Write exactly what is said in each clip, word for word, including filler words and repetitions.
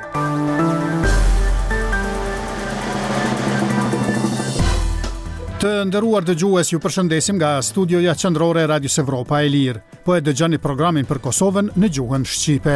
Të nderuar dëgjues, ju përshëndesim nga studioja qendrore e Radios Evropa e Lirë. Po e dëgjoni programin për Kosovën në gjuhën shqipe.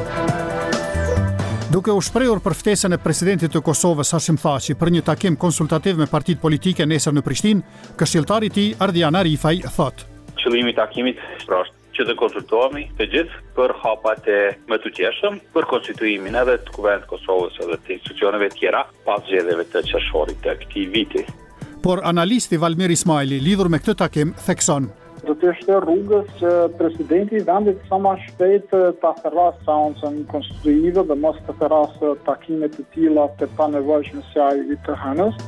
Duke u shprehur për ftesën e presidentit të Kosovës Hashim Thaçi për një takim konsultativ me partitë politike nesër në Prishtinë, këshilltari i tij Ardian Arifaj thotë: Qëllimi i takimit është që të konsultohemi të gjithë për hapat e më të qeshëm për konstituimin edhe të Kuvendit të Kosovës edhe të institucioneve tjera pas zgjedhjeve të qershorit të këtij viti. Por analisti Valmir Ismaili, lidhur me këtë takim, thekson: Do të ishte rrugës që presidenti i vendit sa më shpejt ta thërrasë seancën konstitutive dhe mos të thërrasë takime të tilla të panevojshme si ai i të hënës.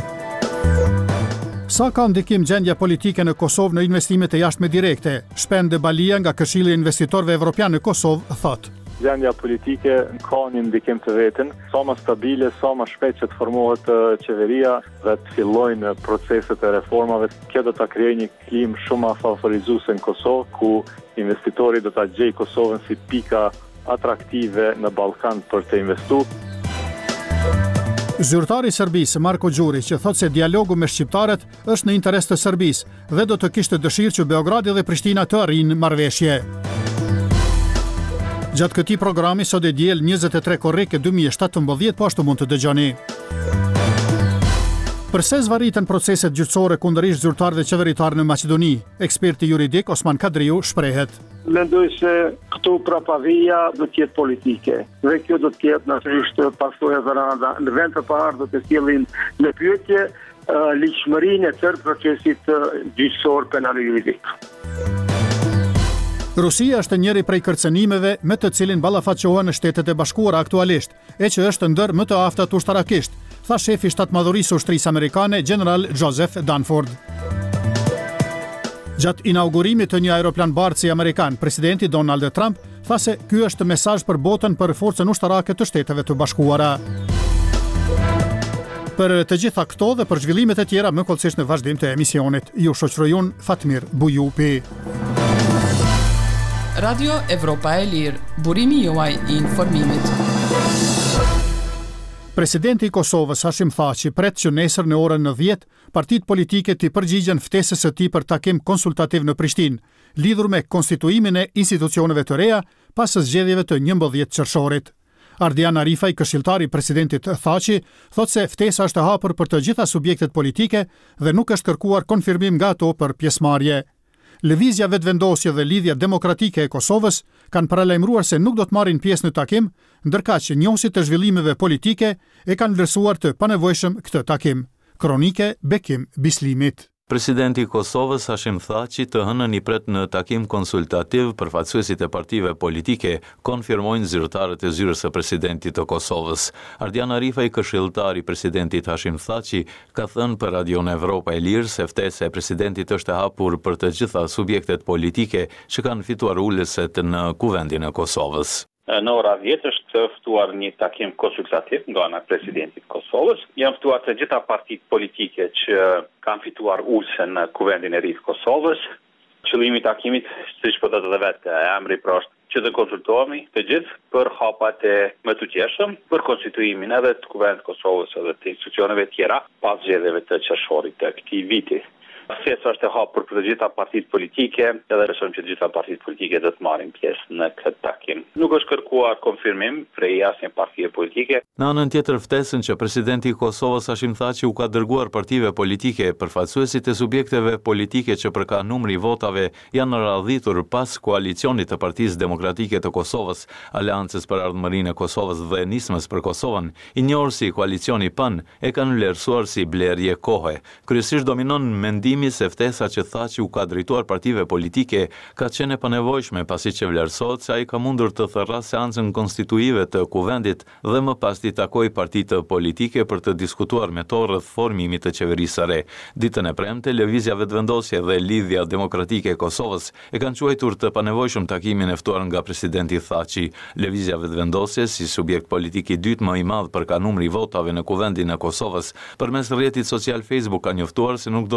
Sa ka ndikim gjendja politike në Kosovë në investimet e jashtme direkte? Shpende Balia nga Këshilli i Investitorëve Evropian në Kosovë thotë: Gjendja politike ka një ndikim të vetën, sa më stabile, sa më shpejt që të formohet qeveria dhe të fillojnë proceset e reformave. Kjo do ta krijojë një klimë shumë favorizuese në Kosovë, ku investitori do ta gjejë Kosovën si pika atraktive në Ballkan për të investuar. Zyrtari i Serbisë Marko Gjuri, që thotë se dialogu me shqiptarët është në interes të Serbisë dhe do të kishte dëshirë që Beogradi dhe Prishtina të arrijnë marrëveshje. Gjatë këtij programi sot e diel njëzet e tre korrike dy mijë e shtatëmbëdhjetë, po ashtu mund të dëgjoni. Përse zvarritën proceset gjyqësore kundër ish zyrtarëve qeveritar në Maqedoni? Eksperti juridik Osman Kadriu shprehet: Mendoj se këtu prapavia do të jetë politike. Dhe kjo do të jetë natyrisht pasojë e rënda. Në vend të parë do të sjellin në pyetje uh, ligjshmërinë e tërë procesit uh, gjyqësor penal juridik. Rusia është njëri prej kërcënimeve me të cilin ballafaqohen në Shtetet e Bashkuara aktualisht, e që është ndër më të aftat ushtarakisht, tha shefi shtatmadhërisë së ushtrisë amerikane, General Joseph Dunford. Gjatë inaugurimit të një aeroplan bartësi amerikan, presidenti Donald Trump tha se ky është mesazh për botën për forcën ushtarake të Shteteve të Bashkuara. Për të gjitha këto dhe për zhvillimet e tjera më kollësisht në vazhdim të emisionit, ju shoqëroj unë Fatmir Bujupi. Radio Evropa e Lirë, burimi juaj i informimit. Presidenti i Kosovës Hashim Thaçi pret që nesër në orën nëntëdhjetë partitë politike të përgjigjen ftesës së tij për takim konsultativ në Prishtinë, lidhur me konstituimin e institucioneve të reja pas zgjedhjeve të njëmbëdhjetë qershorit. Ardian Arifaj, këshilltari i presidentit Thaçi, thotë se ftesa është e hapur për të gjitha subjektet politike dhe nuk është kërkuar konfirmim nga ato për pjesëmarrje. Lëvizja vetëvendosje dhe lidhja demokratike e Kosovës kanë paralajmëruar se nuk do të marrin pjesë në takim, ndërkaq që njohësit të zhvillimeve politike e kanë vlerësuar të panevojshëm këtë takim. Kronike Bekim Bislimit. Presidenti i Kosovës Hashim Thaçi të hënën i pret në takim konsultativ përfaqësuesit e partive politike, konfirmojnë zyrtarët e zyrës së presidentit të Kosovës. Ardian Arifaj, këshilltari i presidentit Hashim Thaçi, ka thënë për Radion Evropa e Lirë se ftesa e presidentit është e hapur për të gjitha subjektet politike që kanë fituar ulëset në Kuvendin e Kosovës. Në ora dhjetë është ftuar një takim konsultativ nga ana e presidentit Kosovës. Janë ftuar të gjitha partitë politike që kanë fituar ulëse në Kuvendin e ri të Kosovës. Qëllimi i takimit, siç po thotë edhe vetë emri, pra është që të konsultohemi të gjithë për hapat e më të qeshëm për konstituimin edhe të Kuvendit të Kosovës edhe të institucioneve tjera pas zgjedhjeve të qershorit të këtij viti. Ftesa është e hapur për të gjitha partitë politike, edhe besojmë që të gjitha partitë politike do të marrin pjesë në këtë takim. Nuk është kërkuar konfirmim prej asnjë partie politike. Në anën tjetër, ftesën që presidenti i Kosovës Hashim Thaçi u ka dërguar partive politike, përfaqësuesit e subjekteve politike që përka numri votave janë radhitur pas koalicionit të Partisë Demokratike të Kosovës, Aleancës për Ardhmërinë e Kosovës dhe Nismës për Kosovën, i njohur si koalicioni P A N, e kanë vlerësuar si blerje kohe. Kryesisht dominon mendim se ftesa që Thaçi u ka drejtuar partive politike ka qenë e panevojshme pasi që vlerësohet se ai ka mundur të thërrasë seancën konstituive të Kuvendit dhe më pas t'i takoj partitë politike për të diskutuar me to rreth formimit të qeverisë së re. Ditën e premte, lëvizja vetëvendosje dhe lidhja demokratike e Kosovës e kanë quajtur të panevojshëm takimin e ftuar nga presidenti Thaçi. Lëvizja vetëvendosje si subjekt politik i dytë më i madh për ka numri votave në Kuvendin e Kosovës, përmes rrjetit social Facebook ka njoftuar se nuk do të marrë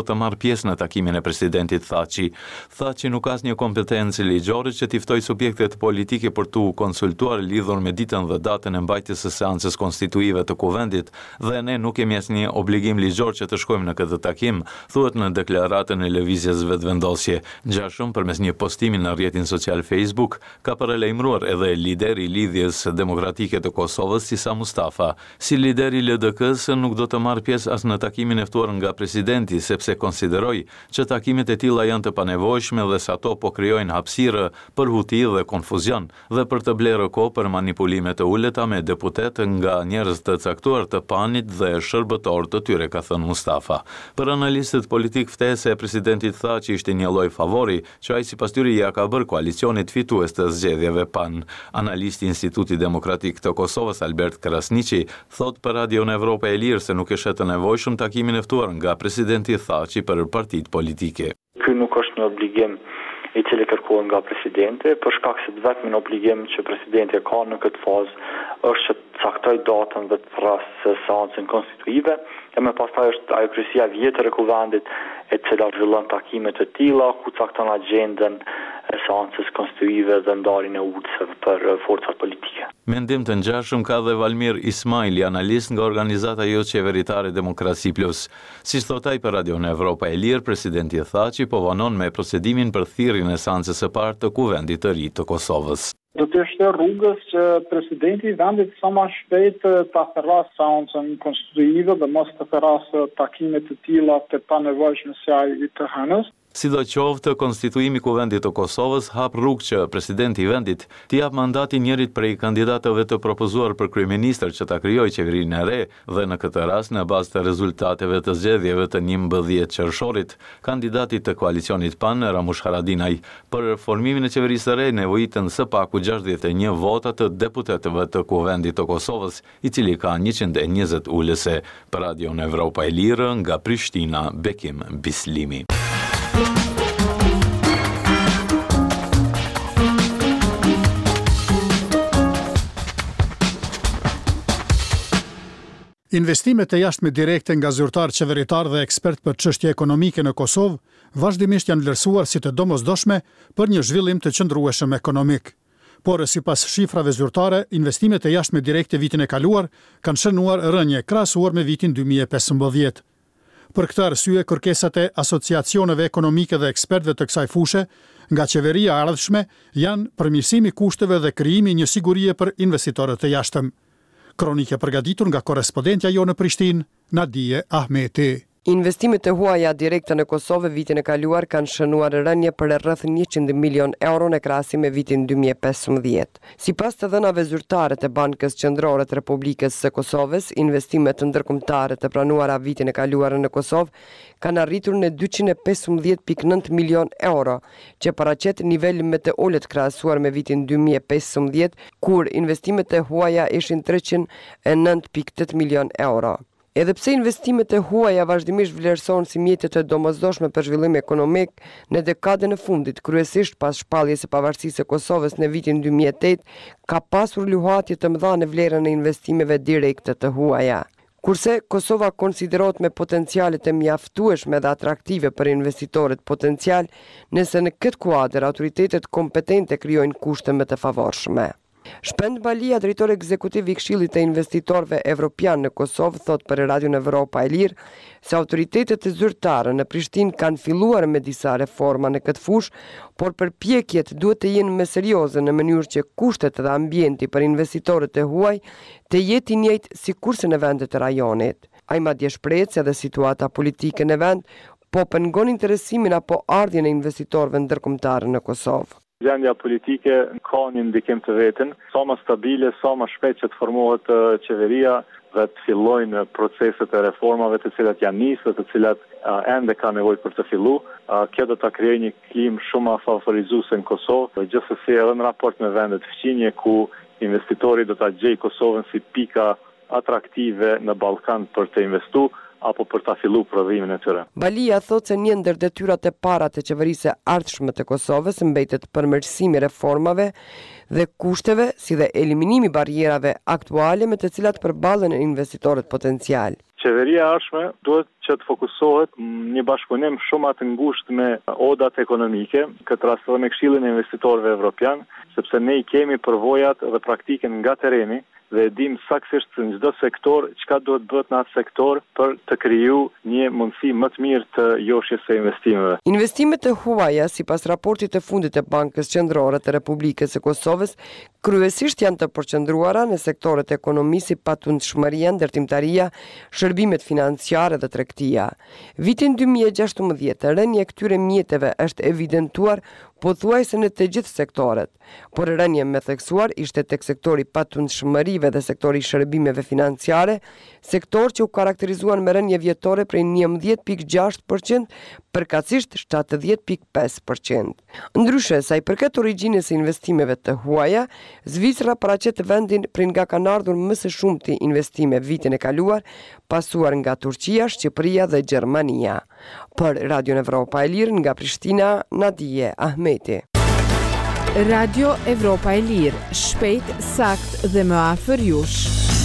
pjesë në takimin e presidentit Thaçi. Thaçi nuk ka asnjë kompetencë ligjore që t'i ftoj subjektet politike për tu konsultuar lidhur me ditën dhe datën e mbajtjes së seancës konstituive të kuvendit dhe ne nuk kemi asnjë obligim ligjor që të shkojmë në këtë takim, thuhet në deklaratën e lëvizjes vetëvendosje. Ngjashëm përmes një postimi në rrjetin social Facebook ka paralajmëruar edhe lideri i lidhjes demokratike të Kosovës, Sisa Mustafa. Si lideri L D K-s nuk do të marrë pjesë as në takimin e ftuar nga presidenti, sepse konsideroi që takimet e tilla janë të panevojshme dhe se ato po krijojnë hapësirë për huti dhe konfuzion dhe për të blerë kohë për manipulime të uleta me deputet nga njerëz të caktuar të panit dhe shërbëtor të tyre, ka thënë Mustafa. Për analistët politik, ftesa e presidentit tha që ishte një lloj favori që ai sipas tyre ja ka bërë koalicionit fitues të zgjedhjeve pan. Analisti i Institutit Demokratik të Kosovës Albert Krasniqi thot për Radio në Evropa e Lirë se nuk e shet të nevojshëm takimin e ftuar nga presidenti Thaçi për partitë politike. Ky nuk është një obligim i cili kërkohet nga presidenti, për shkak se vetëm një obligim që presidenti ka në këtë fazë është që të caktoj datën dhe të thrasë seancën konstituive, e më pastaj është ajo kryesia vjetër e kuvendit e cila zhvillon takime të tilla ku cakton agjendën e seancës konstituive dhe ndarjen e udhësve për forcat politike. Mendim të ngjashëm ka dhe Valmir Ismaili, analist nga organizata jo qeveritare Demokraci Plus. Si thot ai për Radio në Evropa e Lirë, presidenti Thaçi po vonon me procedimin për thirrjen e seancës së parë të kuvendit të ri të Kosovës. Do të ishte rrugës që presidenti i vendit sa më shpejt ta thirrasë seancën konstituive dhe mos të thirrasë takime të tilla të panevojshme si ai të hënës. Sidoqoftë, konstituimi i kuvendit të Kosovës hap rrugë që presidenti i vendit t'i jap mandatin njërit prej kandidatëve të propozuar për kryeministër që ta krijojë qeverinë e re dhe në këtë rast në bazë të rezultateve të zgjedhjeve të njëmbëdhjetë qershorit, kandidati të koalicionit PAN Ramush Haradinaj. Për formimin e qeverisë së re nevojiten së paku gjashtëdhjetë e një vota të deputetëve të kuvendit të Kosovës, i cili ka njëqind e njëzet ulëse. Për Radio në Evropa e Lirë nga Prishtina, Bekim Bislimi. Investimet e jashtme direkte nga zyrtar qeveritar dhe ekspert për çështje ekonomike në Kosovë vazhdimisht janë vlerësuar si të domosdoshme për një zhvillim të qëndrueshëm ekonomik. Por sipas shifrave zyrtare, investimet e jashtme direkte vitin e kaluar kanë shënuar rënje krahasuar me vitin dy mijë e pesëmbëdhjetë. Për këtë arsye, kërkesat e asociacioneve ekonomike dhe ekspertëve të kësaj fushë nga qeveria e ardhshme janë përmirësimi i kushteve dhe krijimi një sigurie për investitorët e jashtëm. Kronike përgatitur nga korrespondentja jo në Prishtinë, Nadije Ahmeti. Investimet e huaja direkte në Kosovë vitin e kaluar kanë shënuar rënje për rreth njëqind milion euro në krahasim me vitin dy mijë e pesëmbëdhjetë. Sipas të dhënave zyrtare të Bankës Qendrore të Republikës së Kosovës, investimet ndërkombëtare të pranuara vitin e kaluar në Kosovë kanë arritur në dyqind e pesëmbëdhjetë pikë nëntë milion euro, që paraqet nivel më të ulët krahasuar me vitin dy mijë e pesëmbëdhjetë, kur investimet e huaja ishin treqind e nëntë pikë tetë milion euro. Edhe pse investimet e huaja vazhdimisht vlerësohen si mjete të domosdoshme për zhvillim ekonomik, në dekadën e fundit, kryesisht pas shpalljes së pavarësisë së Kosovës në vitin dy mijë e tetë, ka pasur luhatje të mëdha në vlerën e investimeve direkte të huaja. Kurse Kosova konsiderohet me potenciale të mjaftueshme dhe atraktive për investitorët potencial, nëse në këtë kuadër autoritetet kompetente krijojnë kushte më të favorshme. Shpend Balia, drejtor ekzekutiv i Këshillit të Investitorëve Evropian në Kosovë, thot për Radio në Evropa e Lirë se autoritetet e zyrtare në Prishtinë kanë filluar me disa reforma në këtë fushë, por përpjekjet duhet të jenë më serioze në mënyrë që kushtet dhe ambienti për investitorët e huaj të jetë i njëjtë sikurse në vendet e rajonit. Ai madje shpreh se edhe situata politike në vend po pengon interesimin apo ardhjen e investitorëve ndërkombëtar në Kosovë. Gjendja politike ka një ndikim të vetën, sa më stabile, sa më shpejt që të formohet qeveria dhe të fillojnë proceset e reformave të cilat janë nisë, të cilat uh, ende ka nevojë për të filluar. Uh, kjo do ta krijojë një klim shumë favorizuese në Kosovë, gjithsesi edhe në raport me vendet fqinje ku investitori do ta gjejë Kosovën si pika atraktive në Ballkan për të investuar apo për ta filluar prodhimin e tyre. Balia thotë se një ndër detyrat e para të qeverisë së ardhshme të Kosovës mbetet përmirësimi i reformave dhe kushteve, si dhe eliminimi i barrierave aktuale me të cilat përballen investitorët potencial. Qeveria e ardhshme duhet që të fokusohet një bashkëpunim shumë më të ngushtë me odat ekonomike, këtë rast edhe me Këshillin e Investitorëve Evropian, sepse ne i kemi përvojat dhe praktikën nga tereni dhe e dim saktësisht se në çdo sektor çka duhet bëhet në atë sektor për të kriju një mundësi më të mirë të joshjes së investimeve. Investimet e huaja, sipas raportit të fundit të Bankës Qendrore të Republikës së Kosovës, kryesisht janë të përqendruara në sektorët e ekonomisë si patundshmëria, ndërtimtaria, shërbimet financiare dhe tregtia. Vitin dy mijë e gjashtëmbëdhjetë, rënja e këtyre mjeteve është evidentuar pothuajse në të gjithë sektorët, por rënja më theksuar ishte tek sektori patundshmërive dhe sektori shërbimeve financiare, sektor që u karakterizuan me rënje vjetore prej njëmbëdhjetë pikë gjashtë përqind përkatësisht shtatëdhjetë pikë pesë përqind. Ndryshe, sa i përket origjinës së investimeve të huaja, Zvicra paraqet vendin prej nga kanë ardhur më së shumti investime vitin e kaluar, pasuar nga Turqia, Shqipëria dhe Gjermania. Për Radio Evropa e Lirë nga Prishtina, Nadije Ahmeti. Radio Evropa e Lirë, shpejt, sakt dhe më afër jush.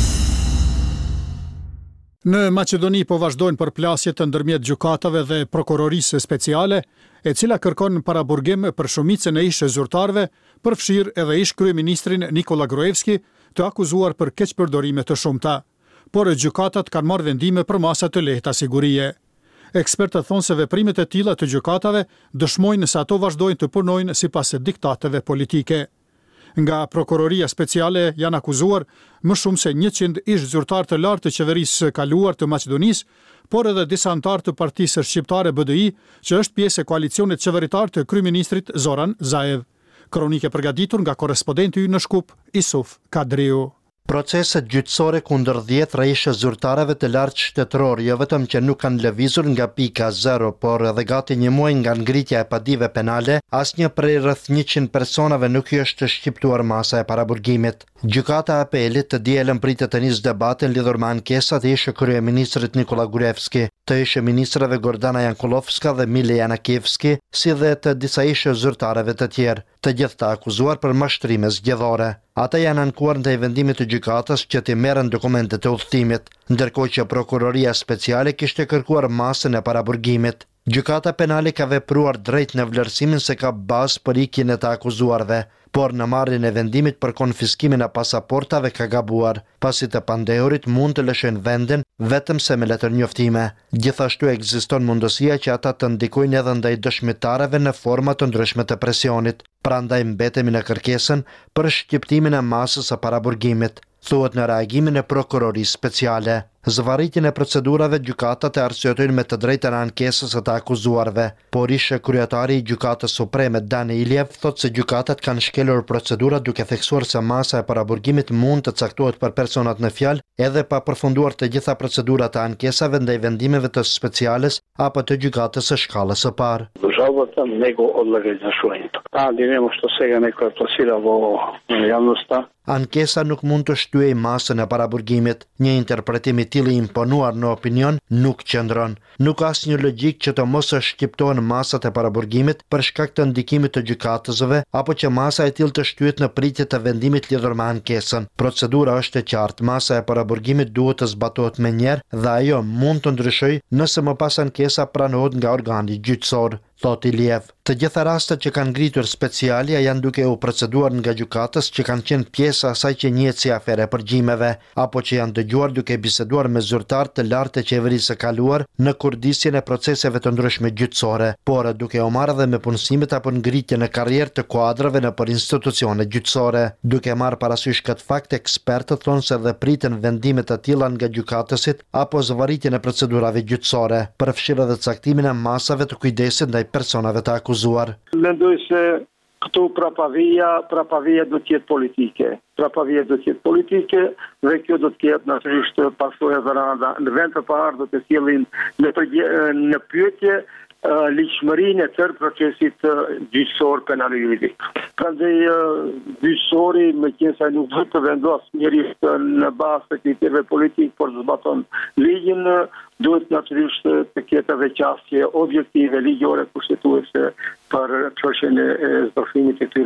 Në Maqedoni po vazhdojnë përplasjet ndërmjet gjykatave dhe prokurorisë speciale, e cila kërkon paraburgim për shumicën e ish zyrtarëve, përfshirë edhe ish kryeministrin Nikola Gruevski, të akuzuar për keqpërdorime të shumta, por gjykatat kanë marrë vendime për masa të lehta sigurie. Ekspertët thonë se veprimet e tilla të gjykatave dëshmojnë se ato vazhdojnë të punojnë sipas diktateve politike. Nga prokuroria speciale janë akuzuar më shumë se njëqind ish zyrtar të lartë të qeverisë së kaluar të Maqedonisë, por edhe disa antar të Partisë Shqiptare B D I, që është pjesë e koalicionit qeveritar të kryeministrit Zoran Zaev. Kronike përgatitur nga korrespondenti ynë në Shkup, Isuf Kadriu. Proceset gjyqësore kundër dhjetra ishe zyrtarëve të lartë shtetëror, jo vetëm që nuk kanë lëvizur nga pika zero, por edhe gati një muaj nga ngritja e padive penale, asnjë prej rreth njëqind personave nuk i është shqiptuar masa e paraburgimit. Gjykata e apelit të dielën pritet të nisë debatin lidhur me ankesat e ishe kryeministrit Nikola Gruevski, të ishe ministrave Gordana Jankulovska dhe Mile Janakivski, si dhe të disa ishe zyrtarëve të tjerë, të gjithë të akuzuar për mashtrime zgjedhore. Ata janë ankuar ndaj vendimit të gjykatës që t'i merren dokumentet e udhëtimit, ndërkohë që prokuroria speciale kishte kërkuar masën e paraburgimit. Gjykata penale ka vepruar drejt në vlerësimin se ka bazë për ikjen e të akuzuarve, por në marrjen e vendimit për konfiskimin e pasaportave ka gabuar, pasi të pandehurit mund të lëshojnë vendin vetëm se me letër njoftime. Gjithashtu ekziston mundësia që ata të ndikojnë edhe ndaj dëshmitarëve në forma të ndryshme të presionit, prandaj mbetemi në kërkesën për shqiptimin e masës së paraburgimit, thuhet në reagimin e prokurorisë speciale. Zvarritjen e procedurave gjykatat e arsyetojnë me të drejtën e ankesës së të akuzuarve, por ishe kryetari i Gjykatës Supreme Dani Iljev thotë se gjykatat kanë shkelur procedurat duke theksuar se masa e paraburgimit mund të caktohet për personat në fjalë edhe pa përfunduar të gjitha procedurat e ankesave ndaj vendimeve të speciales apo të gjykatës së shkallës së parë. Жалбата него одлага извършването. Тази не може да сега некоя пласира во јавноста. Ankesa nuk mund të shtyej masën e paraburgimit. Një interpretim i tillë i imponuar në opinion nuk qëndron. Nuk ka asnjë logjik që të mos shqiptohen masat e paraburgimit për shkak të ndikimit të gjykatësve apo që masa e tillë të shtyhet në pritje të vendimit lidhur me ankesën. Procedura është e qartë, masa e paraburgimit duhet të zbatohet menjëherë dhe ajo mund të ndryshojë nëse më pas ankesa pranohet nga organi gjyqësor, thot Iljev. Të gjitha rastet që kanë ngritur specialia janë duke u proceduar nga gjykatës që kanë qenë pjesë asaj që njihet si afere përgjimeve, apo që janë dëgjuar duke biseduar me zyrtar të lartë të qeverisë së kaluar në kurdisjen e proceseve të ndryshme gjyqësore, por duke u marrë edhe me punësimet apo ngritjen e karrierë të kuadrave në për institucione gjyqësore. Duke marrë parasysh këtë fakt, ekspertët thonë se dhe priten vendime të tilla nga gjykatësit apo zvarritjen e procedurave gjyqësore, përfshirë edhe caktimin e masave të kujdesit ndaj personave të akuzuar. Mendoj se këtu prapavia, prapavia do të jetë politike. Prapavia do të jetë politike dhe kjo do të jetë natyrisht pasojë e rënda. Në vend të parë do të sjellin në në pyetje ligjshmërinë e tërë procesit gjyqësor penal juridik. Prandaj gjyqësori me qenë se nuk do të vendosë njërisht në bazë të kriterëve politik, por zbaton ligjin, duhet natyrisht të ketë edhe qasje objektive ligjore kushtetuese për çështjen e zbërthimit të këtyre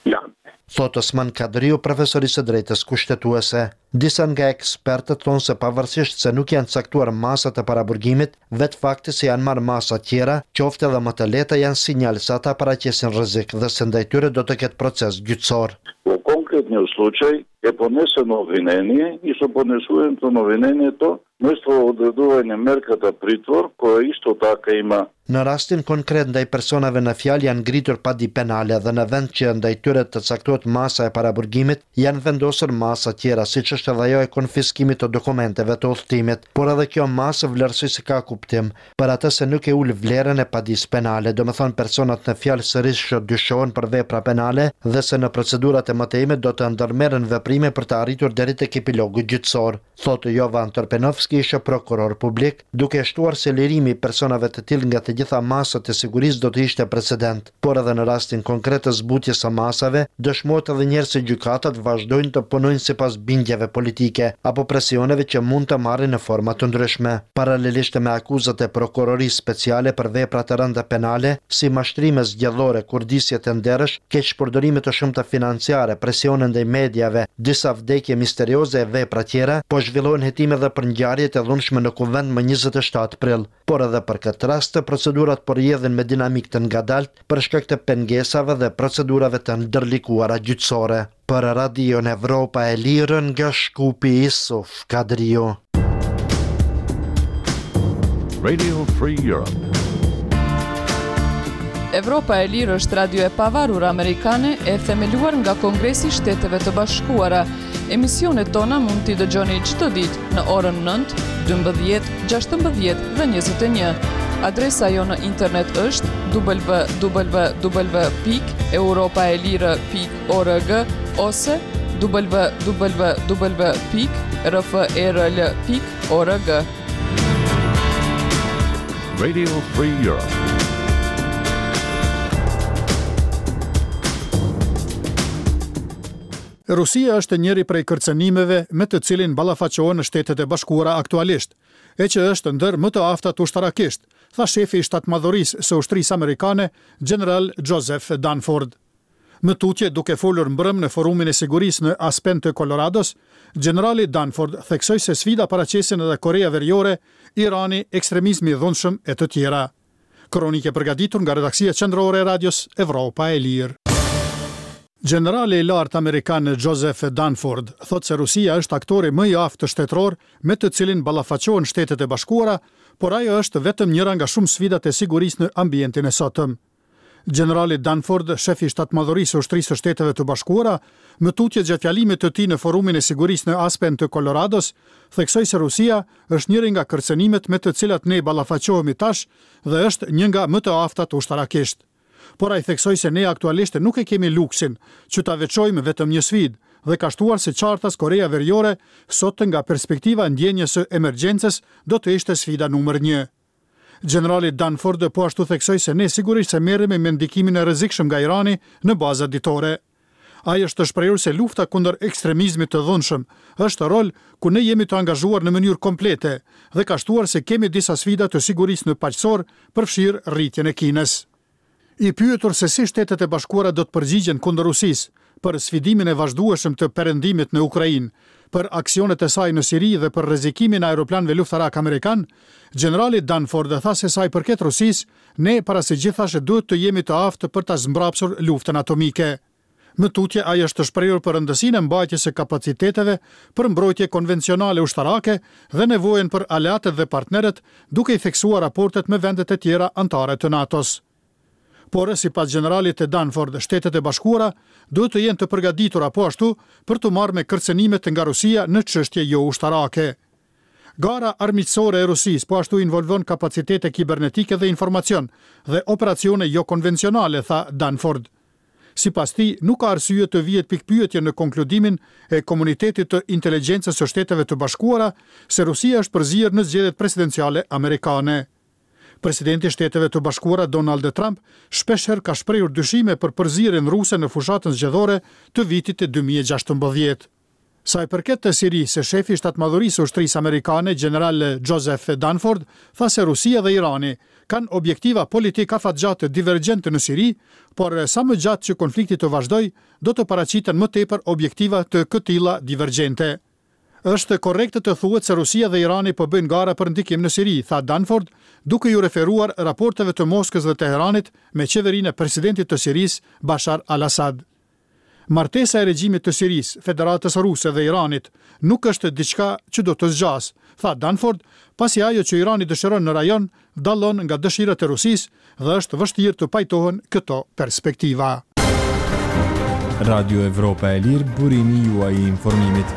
janë. Thot Osman Kadriu, profesorisë së drejtës kushtetuese. Disa nga ekspertët thonë se pavarësisht se nuk janë caktuar masat e paraburgimit, vetë fakti se janë marrë masa tjera, qofte edhe më të lehta, janë sinjal se ata paraqesin rrezik dhe se ndaj tyre do të ketë proces gjyqësor. U konkretni slučaj je podneseno obvinenje i su podnesujem to obvinenje to mjesto odreduvanja merka të pritvor, koja isto tako ima. Në rastin konkret ndaj personave në fjalë janë ngritur padi penale dhe në vend që ndaj tyre të caktohet masa e paraburgimit, janë vendosur masa tjera, siç është edhe ajo e konfiskimit të dokumenteve të udhëtimit, por edhe kjo masë vlerësisht ka kuptim, për atë se nuk e ul vlerën e padisë penale, domethënë personat në fjalë sërish dyshohen për vepra penale dhe se në procedurat e mëtejimit do të ndërmerren veprime për të arritur deri tek epilogu gjyqësor, thotë Jovan Torpenovski, ishte prokuror publik, duke shtuar se lirimi i personave të tillë nga të gjitha masat e sigurisë do të ishte precedent, por edhe në rastin konkret të zbutjes së masave, dëshmohet edhe njerëz se gjykatat vazhdojnë të punojnë sipas bindjeve politike apo presioneve që mund të marrin në forma të ndryshme. Paralelisht me akuzat e prokurorisë speciale për vepra të rënda penale, si mashtrime zgjedhore, kurdisje të nderësh, keq përdorime të shumta financiare, presione ndaj mediave, disa vdekje misterioze e vepra tjera, po zhvillohen hetime edhe për ngjarjet e dhunshme në kuvend më njëzet e shtatë prill, por edhe për këtë rast procedurat përjedhin me dinamik të ngadalt për shkak të pengesave dhe procedurave të ndërlikuara gjyqësore. Për Radion Evropa e Lirë nga Shkupi, Isuf Kadriu. Radio Free Europe. Evropa e Lirë është radio e pavarur amerikane e themeluar nga Kongresi i Shteteve të Bashkuara. Emisionet tona mund t'i dëgjoni çdo ditë në orën nëntë, dymbëdhjetë, gjashtëmbëdhjetë dhe njëzet e një. Adresa jo në internet është w w w pikë europaelire pikë org ose w w w pikë r f e r l pikë org. Radio Free Europe. Rusia është njëri prej kërcënimeve me të cilin ballafaqohen në Shtetet e Bashkuara aktualisht, e që është ndër më të aftat ushtarakisht, tha shefi i shtatmadhërisë së ushtrisë amerikane, General Joseph Dunford. Më tutje duke folur mbrëm në forumin e sigurisë në Aspen të Colorados, generali Dunford theksoi se sfida paraqesin edhe Korea Veriore, Irani, ekstremizmi i dhunshëm e të tjera. Kronike përgatitur nga redaksia qendrore e radios Evropa e Lirë. Generali i lartë amerikan Joseph Dunford thot se Rusia është aktori më i aftë shtetëror me të cilin ballafaqohen Shtetet e Bashkuara, por ajo është vetëm njëra nga shumë sfidat e sigurisë në ambientin e sotëm. Generali Dunford, shefi i shtatmadhërisë së ushtrisë së Shteteve të Bashkuara, më tutje gjatë fjalimit të tij në forumin e sigurisë në Aspen të Colorados, theksoi se Rusia është njëri nga kërcënimet me të cilat ne ballafaqohemi tash dhe është një nga më të aftat ushtarakisht. Por ai theksoi se ne aktualisht nuk e kemi luksin që ta veçojmë vetëm një sfidë dhe ka shtuar se qartas Korea Veriore sot nga perspektiva ndjenjes së emergjencës do të ishte sfida numër një. Generali Dunford po ashtu theksoi se ne sigurisht se merremi me ndikimin e rrezikshëm nga Irani në baza ditore. Ai është të shprehur se lufta kundër ekstremizmit të dhunshëm është rol ku ne jemi të angazhuar në mënyrë komplete dhe ka shtuar se kemi disa sfida të sigurisë në paqësor, përfshirë rritjen e Kinës. I pyetur se si Shtetet e Bashkuara do të përgjigjen kundër Rusisë për sfidimin e vazhdueshëm të perëndimit në Ukrainë, për aksionet e saj në Siri dhe për rrezikimin e aeroplanëve luftarak amerikan, generali Dunford tha se sa i përket Rusisë, ne para së gjithasë duhet të jemi të aftë për ta zmbrapsur luftën atomike. Më tutje ai është të shprehur për rëndësinë e mbajtjes së kapaciteteve për mbrojtje konvencionale ushtarake dhe nevojën për aleatët dhe partnerët, duke i theksuar raportet me vendet e tjera anëtare të NATO-s. Por sipas generalit e Dunford, Shtetet e Bashkuara duhet të jenë të përgatitura po ashtu për të marrë me kërcënimet nga Rusia në çështje jo ushtarake. Gara armiqësore e Rusisë po ashtu involvon kapacitete kibernetike dhe informacion dhe operacione jo konvencionale, tha Dunford. Sipas tij, nuk ka arsye të vihet pikpyetje në konkludimin e komunitetit të inteligjencës së Shteteve të Bashkuara se Rusia është përzier në zgjedhjet presidenciale amerikane. Presidenti i Shteteve të Bashkuara Donald Trump shpeshherë ka shprehur dyshime për përzierjen ruse në fushatën zgjedhore të vitit dy mijë e gjashtëmbëdhjetë. Sa i përket të Sirisë, shefi shtatmadhërisë ushtrisë amerikane, general Joseph Dunford, tha se Rusia dhe Irani kanë objektiva politik afatgjatë divergjente në Siri, por sa më gjatë që konflikti të vazhdoj, do të paraqiten më tepër objektiva të këtilla divergjente. Është korrekte të thuhet se Rusia dhe Irani po bëjnë gara për ndikim në Siri, tha Dunford, duke ju referuar raporteve të Moskës dhe Teheranit me qeverinë e presidentit të Sirisë, Bashar al-Assad. Martesa e regjimit të Sirisë, Federatës Ruse dhe Iranit nuk është diçka që do të zgjas, tha Dunford, pasi ajo që Irani dëshiron në rajon dallon nga dëshirat e Rusisë dhe është vështirë të pajtohen këto perspektiva. Radio Evropa e Lirë, burimi juaj i informimit.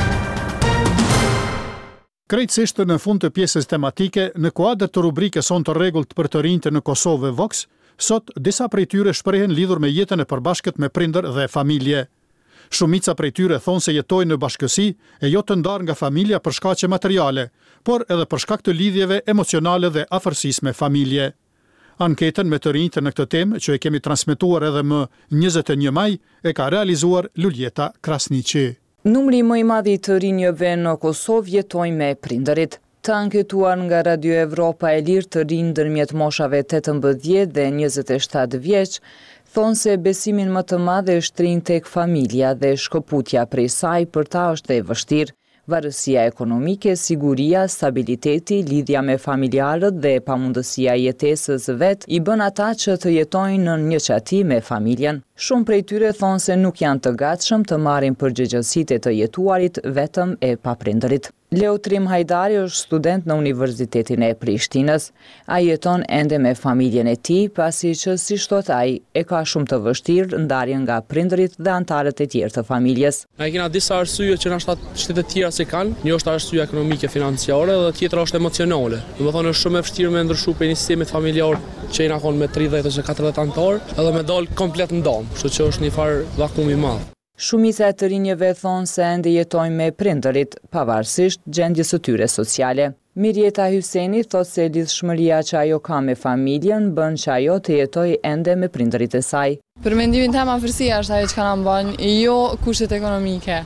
Krejtësisht në fund të pjesës tematike, në kuadër të rubrikës Son të rregullt për të rinjtë në Kosovë Vox, sot disa prej tyre shprehen lidhur me jetën e përbashkët me prindër dhe familje. Shumica prej tyre thonë se jetojnë në bashkësi e jo të ndarë nga familja për shkaqe materiale, por edhe për shkak të lidhjeve emocionale dhe afërsisë me familje. Anketën me të rinjtë në këtë temë, që e kemi transmetuar edhe më njëzet e një maj, e ka realizuar Luljeta Krasniqi. Numri më i madh i të rinjëve në Kosovë jetojnë me prindërit. Të anketuar nga Radio Evropa e Lirë të rinj ndërmjet moshave tetëmbëdhjetë dhe njëzet e shtatë vjeç, thonë se besimin më të madh e shtrin tek familja dhe shkëputja prej saj për ta është e vështirë. Varësia ekonomike, siguria, stabiliteti, lidhja me familjarët dhe pamundësia e jetesës vet i bën ata që të jetojnë në një qati me familjen. Shumë prej tyre thonë se nuk janë të gatshëm të marrin përgjegjësitë e të jetuarit vetëm e paprindërit. Leo Trim Hajdari është student në Universitetin e Prishtinës. Ai jeton ende me familjen e tij, pasi që si thot ai, e ka shumë të vështirë ndarjen nga prindërit dhe anëtarët e tjerë të familjes. Ne kemi disa arsye që na shtetet e tjera se kanë. Një është arsye ekonomike financiare dhe tjetra është emocionale. Domethënë është shumë e vështirë me ndryshu prej një sistemi familjar që jena kon me tridhjetë ose katërdhjetë anëtar, edhe me dal komplet ndam, kështu që është një farë vakum i madh. Shumica e të rinjëve thonë se ende jetojnë me prindërit, pavarësisht gjendjes së tyre sociale. Mirjeta Hyseni thotë se lidhshmëria që ajo ka me familjen bën që ajo të jetojë ende me prindërit e saj. Për mendimin tim afërsia është ajo që ka na bën, jo kushtet ekonomike.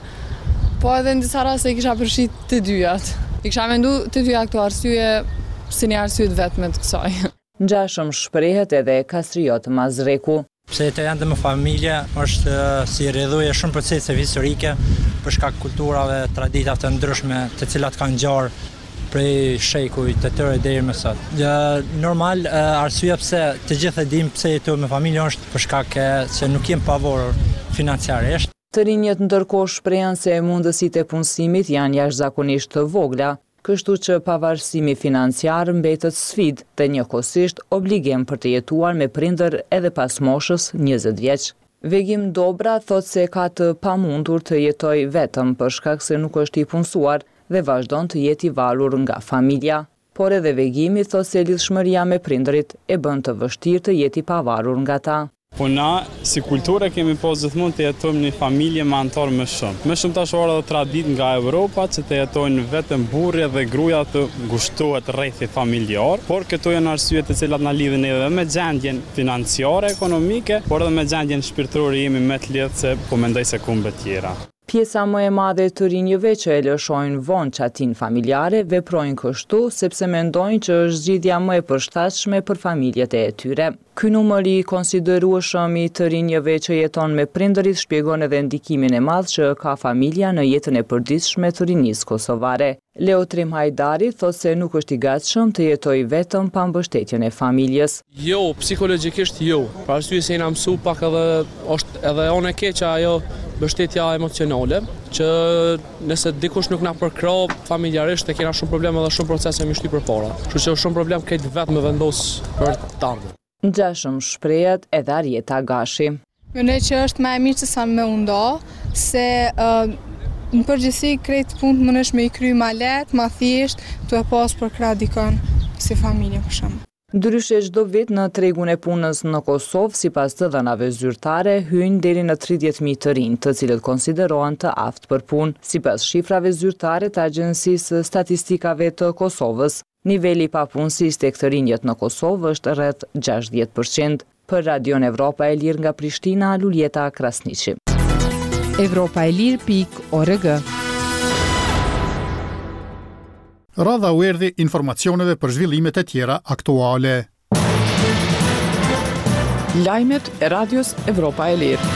Po edhe në disa raste i kisha përfshit të dyjat. I kisha mendu të dyja këto arsye si një arsye vetme të kësaj. Ngjashëm shprehet edhe Kastriot Mazreku. Pse të janë dhe më familje, është si rrëdhuje shumë procese historike për shkak kulturave, traditave të ndryshme, të cilat kanë ngjarë prej shekujt të tërë deri më sot. Normal, arsyeja pse të gjithë e dimë pse jetojmë me familje është për shkak se nuk jemi pavarur financiarisht. Të rinjët ndërkohë shprehen se mundësitë e punësimit janë jashtëzakonisht të vogla, kështu që pavarësimi financiar mbetet sfidë dhe njëkohësisht obligim për të jetuar me prindër edhe pas moshës njëzet vjeç. Vegim Dobra thot se ka të pamundur të jetojë vetëm për shkak se nuk është i punësuar dhe vazhdon të jetë i valur nga familja. Por edhe Vegimi thot se lidhshmëria me prindërit e bën të vështirë të jetë i pavarur nga ta. Po na, si kulturë kemi pas gjithmonë të jetojmë një familje me anëtar më shumë. Më shumë tash ora dhe tradit nga Evropa që të jetojnë vetëm burrë dhe gruaja të ngushtohet rrethi familjar, por këto janë arsye të cilat na lidhin edhe me gjendjen financiare, ekonomike, por edhe me gjendjen shpirtërore jemi më të lehtë se po mendoj se kumbe tjera. Pjesa më e madhe të rinjëve që e lëshojnë vonë qatin familjare veprojnë kështu sepse mendojnë që është zgjidhja më e përshtatshme për familjet e tyre. Ky numër i konsiderueshëm i të rinjëve që jeton me prindërit shpjegon edhe ndikimin e madh që ka familja në jetën e përditshme të rinisë kosovare. Leo Trim Hajdari thot se nuk është i gatshëm të jetojë vetëm pa mbështetjen e familjes. Jo, psikologjikisht jo. Për arsye se jena mësu pak edhe është edhe onë e keqe ajo mbështetja emocionale, që nëse dikush nuk na përkrah familjarisht e kena shumë probleme dhe shumë procese me shty përpara. Kështu që është shumë problem këtë vetë me vendos për të ardhmen. Ngjashëm shprehet edhe Arjeta Gashi. Mendoj që është më e mirë se sa më u ndo, se uh, në përgjithësi krejt punë mundesh me i kry ma lehtë, ma thjesht, tu e pas për krah dikon si familje për shembull. Ndryshe çdo vit në tregun e punës në Kosovë, sipas të dhënave zyrtare, hyjnë deri në tridhjetë mijë të rinj, të cilët konsiderohen të aftë për punë. Sipas shifrave zyrtare të Agjencisë Statistikave të Kosovës, niveli i papunësisë tek të rinjët në Kosovë është rreth gjashtëdhjetë përqind. Për Radion Evropa e Lirë nga Prishtina, Luljeta Krasniqi. evropaelir pikë org. Radha u erdhi informacioneve për zhvillimet e tjera aktuale. Lajmet e Radios Evropa e Lirë.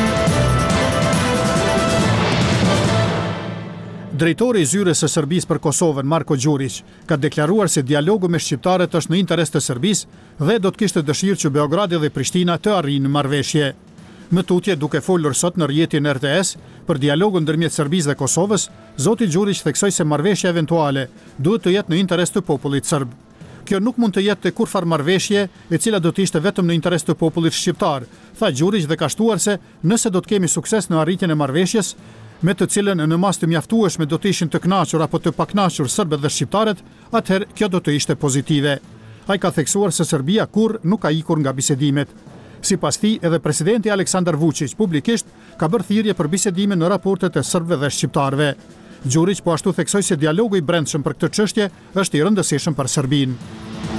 Drejtori i zyres së Serbisë për Kosovën, Marko Gjurić, ka deklaruar se dialogu me shqiptarët është në interes të Serbisë dhe do të kishte dëshirë që Beogradi dhe Prishtina të arrijnë marrëveshje. Më tutje, duke folur sot në rrjetin R T S për dialogun ndërmjet Serbisë dhe Kosovës, zoti Gjurić theksoi se marrëveshja eventuale duhet të jetë në interes të popullit serb. Kjo nuk mund të jetë kurfar marrëveshje e cila do të ishte vetëm në interes të popullit shqiptar, tha Gjurić dhe ka shtuar se nëse do të kemi sukses në arritjen e marrëveshjes, me të cilën në mas të mjaftueshme do të ishin të kënaqur apo të pakënaqur serbët dhe shqiptarët, atëherë kjo do të ishte pozitive. Ai ka theksuar se Serbia kurrë nuk ka ikur nga bisedimet. Sipas tij, edhe presidenti Aleksandar Vučić publikisht ka bërë thirrje për bisedime në raportet e serbëve dhe shqiptarëve. Gjurić po ashtu theksoi se dialogu i brendshëm për këtë çështje është i rëndësishëm për Serbinë.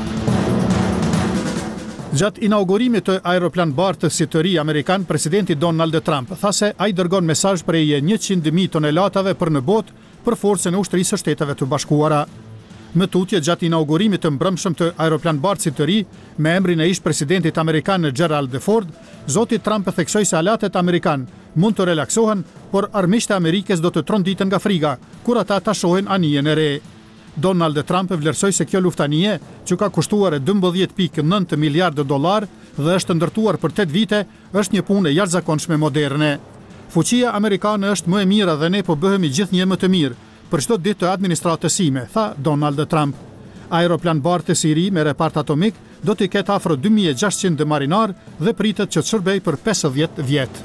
Gjatë inaugurimit të aeroplan-bartës si të ri amerikan, presidenti Donald Trump tha se ai dërgon mesazh prej njëqind mijë tonelatave për në botë për forcën e ushtrisë së Shteteve të Bashkuara. Më tutje, gjatë inaugurimit të mbrëmshëm të aeroplan-bartësit të ri, me emrin e ish presidentit amerikan Gerald Ford, zoti Trump theksoi se aleatët amerikan mund të relaksohen, por armiqtë e Amerikës do të tronditen nga friga kur ata ta shohin anijen e re. Donald Trump vlerësoi se kjo luftanie, që ka kushtuar dymbëdhjetë pikë nëntë miliardë dollar dhe është ndërtuar për tetë vite, është një punë e jashtëzakonshme moderne. Fuqia amerikane është më e mira dhe ne po bëhemi gjithnjë më të mirë për çdo ditë të administratës sime, tha Donald Trump. Aeroplan bartës i ri me repart atomik do të ketë afro dy mijë e gjashtëqind marinar dhe pritet që të shërbejë për pesëdhjetë vjet.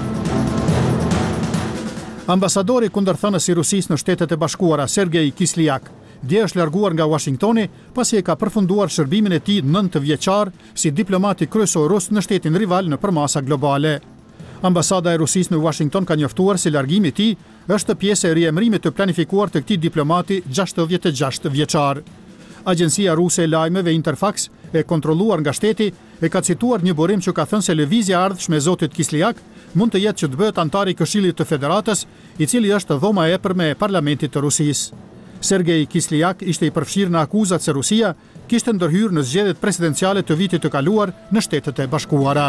Ambasadori kundërthënës i Rusisë në Shtetet e Bashkuara, Sergej Kisliak, dje është larguar nga Washingtoni pasi e ka përfunduar shërbimin e tij nëntë vjeçar si diplomati kryesor rus në shtetin rival në përmasa globale. Ambasada e Rusisë në Washington ka njoftuar se largimi i tij është pjesë e riemërimit të planifikuar të këtij diplomati gjashtëdhjetë e gjashtë vjeçar. Agjencia ruse e lajmeve Interfax, e kontrolluar nga shteti, e ka cituar një burim që ka thënë se lëvizja e ardhshme e zotit Kisliak mund të jetë që të bëhet antar i Këshillit të Federatës, i cili është dhoma e epërme e parlamentit të Rusisë. Sergej Kisliak ishte i përfshirë në akuzat se Rusia kishte ndërhyrë në zgjedhjet presidenciale të vitit të kaluar në Shtetet e Bashkuara.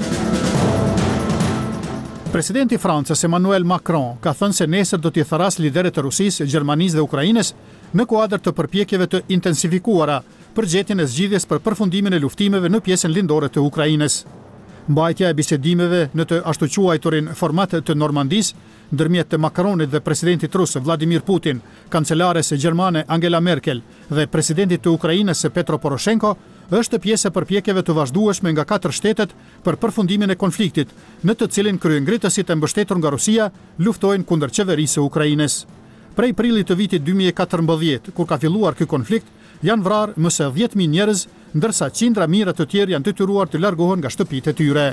Presidenti i Francës Emmanuel Macron ka thënë se nesër do t'i tharas liderët e Rusisë, Gjermanisë dhe Ukrainës në kuadër të përpjekjeve të intensifikuara për gjetjen e zgjidhjes për përfundimin e luftimeve në pjesën lindore të Ukrainës. Mbajtja e bisedimeve në të ashtu quajturin format të Normandis, ndërmjet të Macronit dhe presidentit rus Vladimir Putin, kancelares gjermane Angela Merkel dhe presidentit të Ukrainës Petro Poroshenko, është pjesë e përpjekjeve të vazhdueshme nga katër shtetet për përfundimin e konfliktit, në të cilin kryengritësit e mbështetur nga Rusia luftojnë kundër qeverisë së Ukrainës. Prej prillit të vitit dy mijë e katërmbëdhjetë, kur ka filluar ky konflikt, janë vrarë më së dhjetë mijë njerëz, ndërsa qindra mijëra të tjerë janë detyruar të largohen nga shtëpitë e tyre.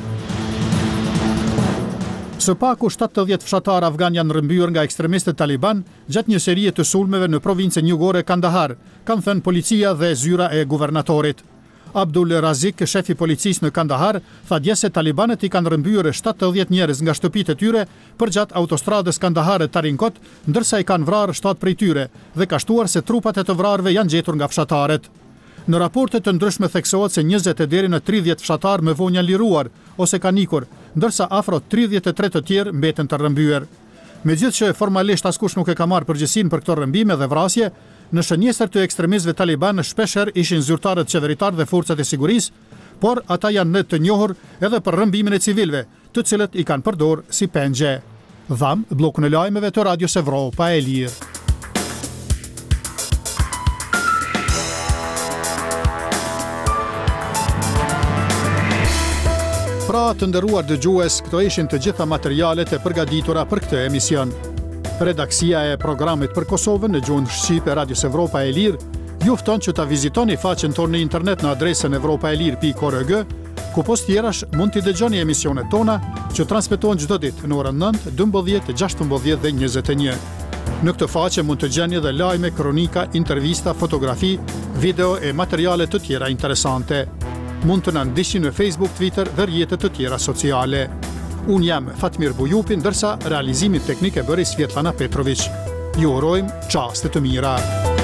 Së paku shtatëdhjetë fshatar afgan janë rrëmbyer nga ekstremistët Taliban gjatë një serie të sulmeve në provincën jugore Kandahar, kanë thënë policia dhe zyra e guvernatorit. Abdul Razik, shefi policisë në Kandahar, tha dje se talibanët i kanë rrëmbyer shtatëdhjetë njerëz nga shtëpitë e tyre përgjatë autostradës Kandahar-Tarinkot, ndërsa i kanë vrarë shtatë prej tyre dhe ka shtuar se trupat e të vrarëve janë gjetur nga fshatarët. Në raporte të ndryshme theksohet se njëzet e deri në tridhjetë fshatar me vonja liruar ose kanë ikur, ndërsa afro tridhjetë e tre të tjerë mbeten të rrëmbyer. Megjithëse formalisht askush nuk e ka marrë përgjegjësinë për këto rrëmbime dhe vrasje, në shënjesër të ekstremistëve taliban shpeshherë ishin zyrtarët qeveritar dhe forcat e sigurisë, por ata janë në të njohur edhe për rrëmbimin e civilëve, të cilët i kanë përdorur si pengje. Dham, bllokun e lajmeve të Radios Evropa e Lirë. Pra të nderuar dëgjues, këto ishin të gjitha materialet e përgatitura për këtë emision. Redaksia e programit për Kosovën në gjuhën shqipe Radios Evropa e Lirë ju fton që ta vizitoni faqen tonë në internet në adresën evropaelir pikë org, ku post tjerash mund t'i dëgjoni emisionet tona që transmetohen çdo ditë në orën nëntë, dymbëdhjetë, gjashtëmbëdhjetë dhe njëzet e një. Në këtë faqe mund të gjeni edhe lajme, kronika, intervista, fotografi, video e materiale të tjera interesante. Mund të na ndiqni në Facebook, Twitter dhe rrjetet të tjera sociale. Unë jam Fatmir Bujupi, ndërsa realizimin teknik e bëri Svetlana Petrović. Ju urojmë çaste të mira.